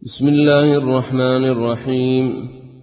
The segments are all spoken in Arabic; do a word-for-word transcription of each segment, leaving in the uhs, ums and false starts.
بسم الله الرحمن الرحيم.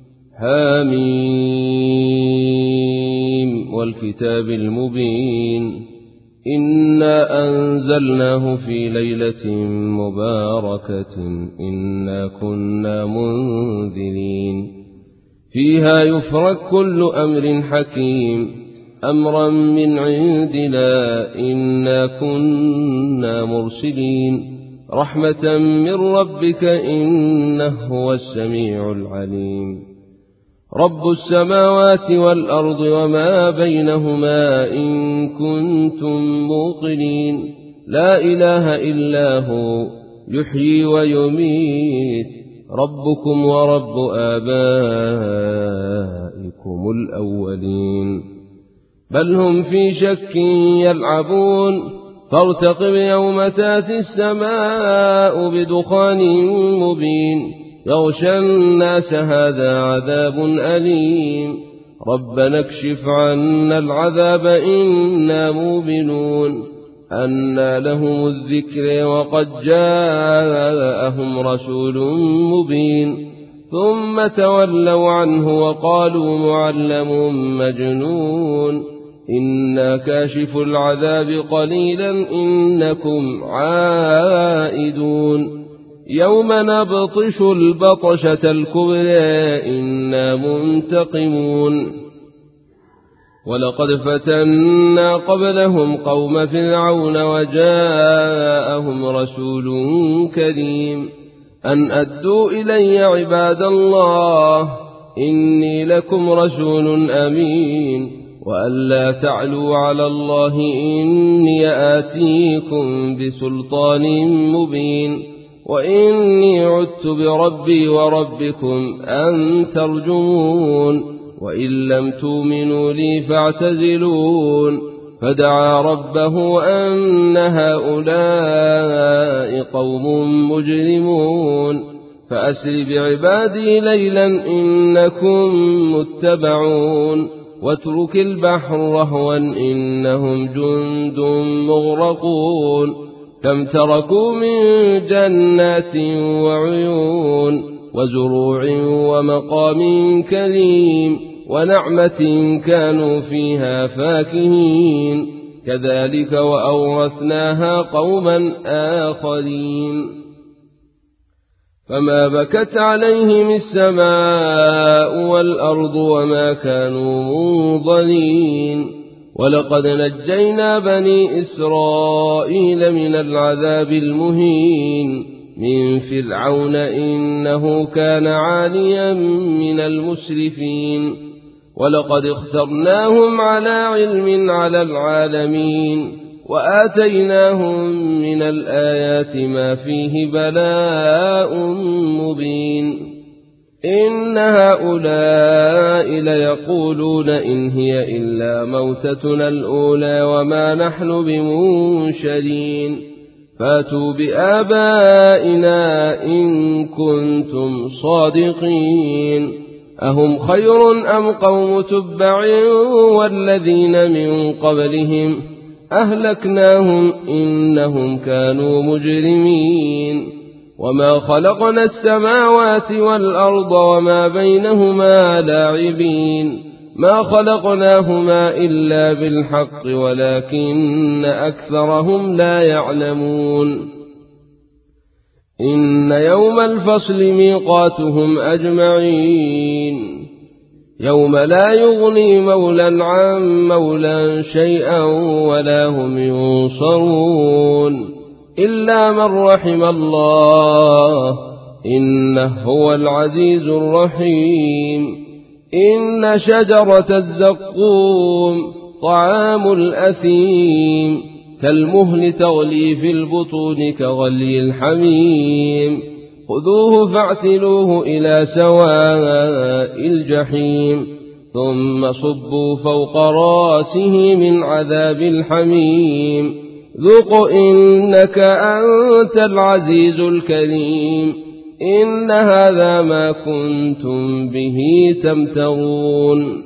حميم والكتاب المبين إنا أنزلناه في ليلة مباركة إنا كنا منذرين فيها يفرق كل أمر حكيم أمرا من عندنا إنا كنا مرسلين رحمة من ربك إنه هو السميع العليم. رب السماوات والأرض وما بينهما إن كنتم موقنين لا إله إلا هو يحيي ويميت ربكم ورب آبائكم الأولين بل هم في شك يلعبون فارتقب يوم تاتي السماء بدخان مبين يغشى الناس هذا عذاب أليم ربنا اكشف عنا العذاب إنا موبنون أنى لهم الذكر وقد جاءهم رسول مبين ثم تولوا عنه وقالوا معلم مجنون إنا كاشف العذاب قليلا إنكم عائدون يوم نبطش البطشة الكبرى إنا منتقمون ولقد فتنا قبلهم قوم فرعون وجاءهم رسول كريم أن أدوا إلي عباد الله إني لكم رسول أمين وألا تعلوا على الله إني آتيكم بسلطان مبين وإني عدت بربي وربكم أن ترجمون وإن لم تؤمنوا لي فاعتزلون فدعا ربه أن هؤلاء قوم مجرمون فأسر بعبادي ليلا إنكم متبعون واترك البحر رهوا إنهم جند مغرقون كم تركوا من جنات وعيون وزروع ومقام كريم ونعمة كانوا فيها فاكهين كذلك وأورثناها قوما آخرين فما بكت عليهم السماء والأرض وما كانوا منظرين ولقد نجينا بني إسرائيل من العذاب المهين من فرعون إنه كان عاليا من المسرفين ولقد اخترناهم على علم على العالمين وآتيناهم من الآيات ما فيه بلاء مبين إن هؤلاء ليقولون إن هي إلا موتتنا الأولى وما نحن بمنشرين فاتوا بآبائنا إن كنتم صادقين أهم خير أم قوم تبع والذين من قبلهم أهلكناهم إنهم كانوا مجرمين وما خلقنا السماوات والأرض وما بينهما لاعبين ما خلقناهما إلا بالحق ولكن أكثرهم لا يعلمون إن يوم الفصل ميقاتهم أجمعين يوم لا يغني مولى عن مولى شيئا ولا هم ينصرون إلا من رحم الله إنه هو العزيز الرحيم إن شجرة الزقوم طعام الأثيم كالمهل تغلي في البطون كغلي الحميم خذوه فاعتلوه إلى سواء الجحيم ثم صبوا فوق راسه من عذاب الحميم ذق إنك أنت العزيز الكريم إن هذا ما كنتم به تمترون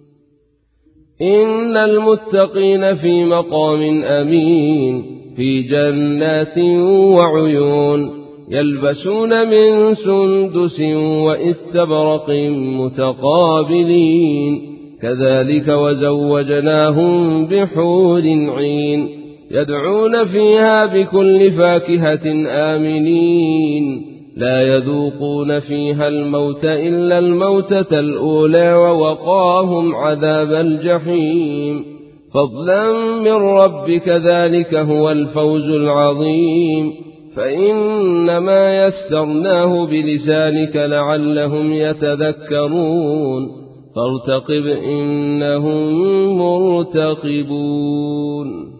إن المتقين في مقام أمين في جنات وعيون يلبسون من سندس وإستبرق متقابلين كذلك وزوجناهم بحور عين يدعون فيها بكل فاكهة آمنين لا يذوقون فيها الموت إلا الموتة الأولى ووقاهم عذاب الجحيم فضلا من ربك ذلك هو الفوز العظيم فإنما يسرناه بلسانك لعلهم يتذكرون فارتقب إنهم مرتقبون.